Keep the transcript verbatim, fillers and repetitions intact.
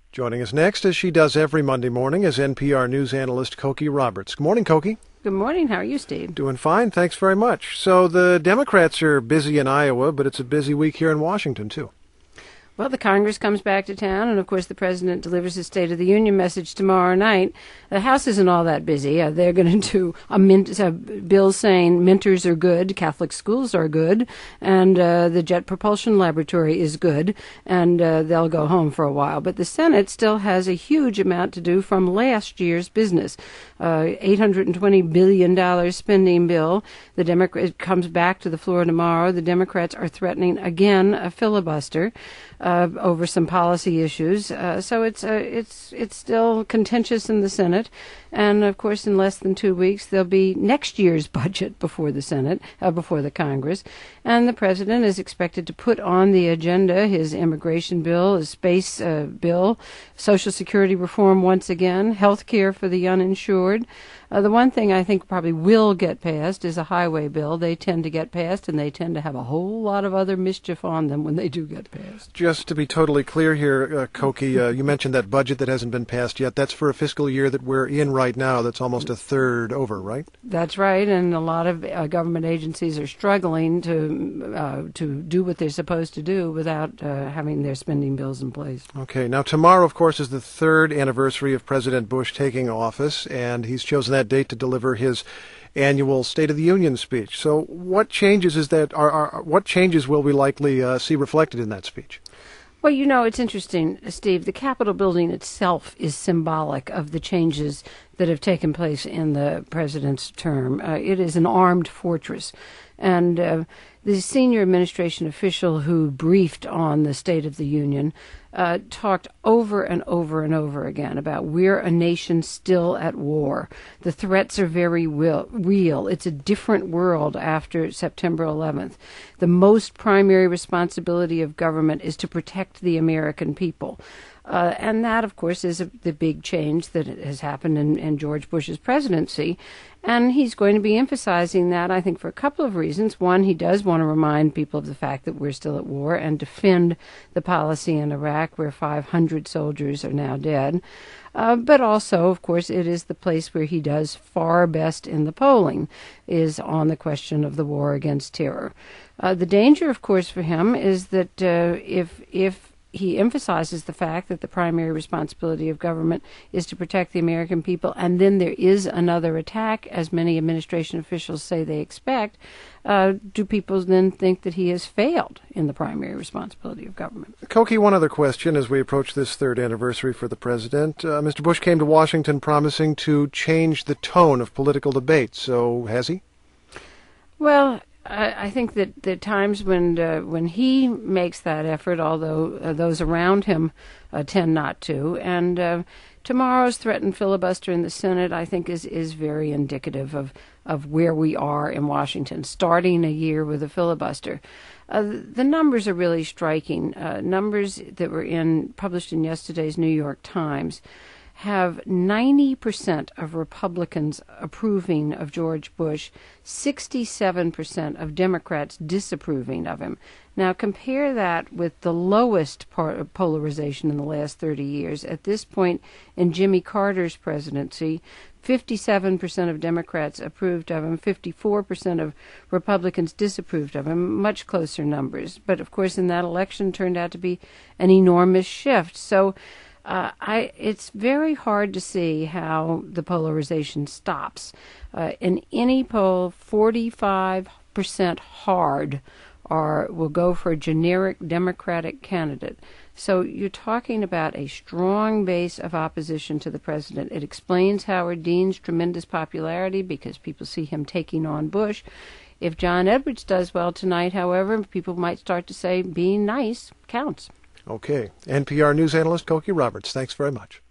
Joining us next, as she does every Monday morning, is N P R News analyst Cokie Roberts. Good morning, Cokie. Good morning. How are you, Steve? Doing fine. Thanks very much. So the Democrats are busy in Iowa, but it's a busy week here in Washington, too. Well, the Congress comes back to town, and of course the President delivers his State of the Union message tomorrow night. The House isn't all that busy. Uh, they're going to do a mint, uh, bill saying mentors are good, Catholic schools are good, and uh, the Jet Propulsion Laboratory is good, and uh, they'll go home for a while. But the Senate still has a huge amount to do from last year's business. Uh, eight hundred twenty billion dollars spending bill. The Democrat comes back to the floor tomorrow. The Democrats are threatening again a filibuster Uh, over some policy issues, uh, so it's uh, it's it's still contentious in the Senate, and of course, in less than two weeks there'll be next year's budget before the Senate, uh, before the Congress, and the President is expected to put on the agenda his immigration bill, his space uh, bill, Social Security reform once again, health care for the uninsured. Uh, the one thing I think probably will get passed is a highway bill. They tend to get passed, and they tend to have a whole lot of other mischief on them when they do get passed. Just to be totally clear here, uh, Cokie, uh, you mentioned that budget that hasn't been passed yet. That's for a fiscal year that we're in right now. That's almost a third over, right? That's right, and a lot of uh, government agencies are struggling to uh, to do what they're supposed to do without uh, having their spending bills in place. Okay. Now, tomorrow, of course, is the third anniversary of President Bush taking office, and he's chosen that date to deliver his annual State of the Union speech. So what changes is that are, are what changes will we likely uh, see reflected in that speech? Well, you know, it's interesting, Steve. The Capitol building itself is symbolic of the changes that have taken place in the president's term. Uh, it is an armed fortress. And uh, the senior administration official who briefed on the State of the Union uh, talked over and over and over again about we're a nation still at war. The threats are very will, real. It's a different world after September eleventh. The most primary responsibility of government is to protect the American people. Uh, and that, of course, is a, the big change that has happened in, in George Bush's presidency. And he's going to be emphasizing that, I think, for a couple of reasons. One, he does want to remind people of the fact that we're still at war and defend the policy in Iraq where five hundred soldiers are now dead. Uh, but also, of course, it is the place where he does far best in the polling, is on the question of the war against terror. Uh, the danger, of course, for him is that uh, if if he emphasizes the fact that the primary responsibility of government is to protect the American people, and then there is another attack, as many administration officials say they expect, uh, do people then think that he has failed in the primary responsibility of government? Cokie, one other question as we approach this third anniversary for the president. Uh, Mister Bush came to Washington promising to change the tone of political debate, so has he? Well, I think that the times when uh, when he makes that effort, although uh, those around him uh, tend not to, and uh, tomorrow's threatened filibuster in the Senate, I think, is, is very indicative of, of where we are in Washington, starting a year with a filibuster. Uh, the numbers are really striking. Uh, numbers that were in published in yesterday's New York Times have ninety percent of Republicans approving of George Bush, sixty-seven percent of Democrats disapproving of him. Now compare that with the lowest par- polarization in the last thirty years. At this point in Jimmy Carter's presidency, fifty-seven percent of Democrats approved of him, fifty-four percent of Republicans disapproved of him, much closer numbers. But of course in that election turned out to be an enormous shift. So Uh, I, it's very hard to see how the polarization stops. Uh, in any poll, forty-five percent hard are will go for a generic Democratic candidate. So you're talking about a strong base of opposition to the president. It explains Howard Dean's tremendous popularity because people see him taking on Bush. If John Edwards does well tonight, however, people might start to say being nice counts. Okay. N P R News analyst Cokie Roberts, thanks very much.